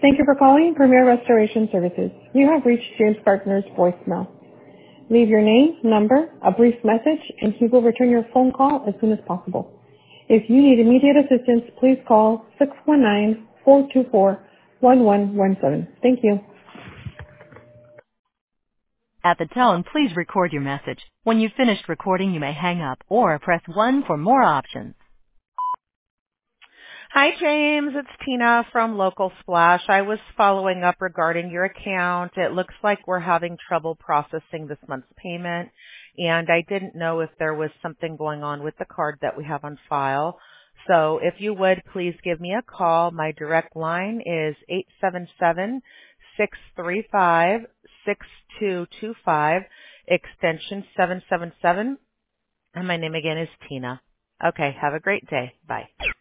Thank you for calling Premier Restoration Services. You have reached James Gardner's voicemail. Leave your name, number, a brief message, and he will return your phone call as soon as possible. If you need immediate assistance, please call 619-424-1117. Thank you. At the tone, please record your message. When you've finished recording, you may hang up or press 1 for more options. Hi, James. It's Tina from Local Splash. I was following up regarding your account. It looks like we're having trouble processing this month's payment, and I didn't know if there was something going on with the card that we have on file. So if you would, please give me a call. My direct line is 877-635-6225, extension 777, and my name again is Tina. Okay, have a great day. Bye.